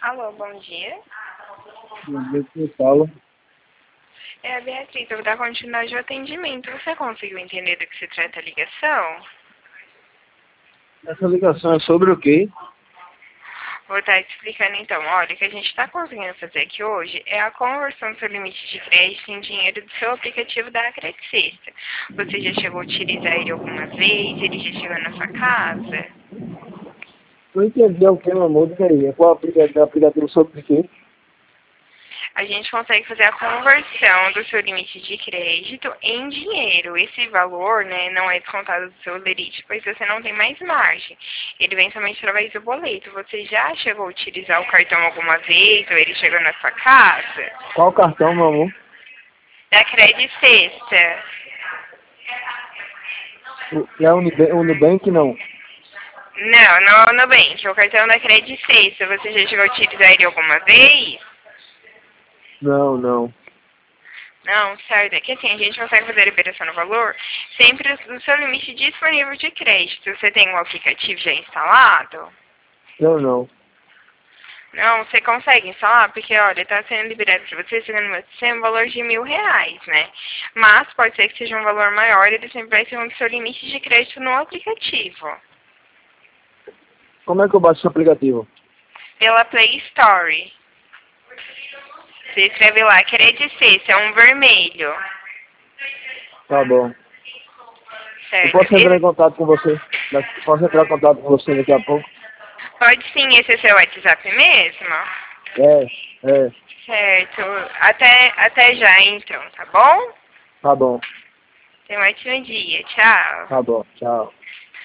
Alô, bom dia. Eu falo. É a Beatriz, eu vou dar continuidade ao atendimento. Você conseguiu entender do que se trata a ligação? Essa ligação é sobre o quê? Vou estar te explicando então. Olha, o que a gente está conseguindo fazer aqui hoje é a conversão do seu limite de crédito em dinheiro do seu aplicativo da Credit Sexta. Você já chegou a utilizar ele alguma vez? Ele já chegou na sua casa? Não entendi o que, meu amor, diga aí. Qual aplicativo sobre o quê? A gente consegue fazer a conversão do seu limite de crédito em dinheiro. Esse valor, né, não é descontado do seu lerite, pois você não tem mais margem. Ele vem somente através do boleto. Você já chegou a utilizar o cartão alguma vez ou ele chegou na sua casa? Qual cartão, meu amor? Da Credit Sexta. E a Unibank, não. Não, no Nubank. O cartão da Credit Sexta. Você já chegou a utilizar ele alguma vez? Não. Não, certo. É que assim, a gente consegue fazer a liberação no valor sempre do seu limite disponível de crédito. Você tem um aplicativo já instalado? Não. Não, você consegue instalar? Porque, olha, está sendo liberado para você, segundo meu sistema, um valor de R$ 1.000, né? Mas pode ser que seja um valor maior, ele sempre vai ser um do seu limite de crédito no aplicativo. Como é que eu baixo esse aplicativo? Pela Play Store. Você escreve lá, Credit Sexta, é um vermelho. Tá bom. Eu Certo. posso entrar em contato com você? Posso entrar em contato com você daqui a pouco? Pode sim, esse é seu WhatsApp mesmo? É. Certo. Até já, então, tá bom? Tá bom. Tenha um ótimo dia. Tchau. Tá bom. Tchau.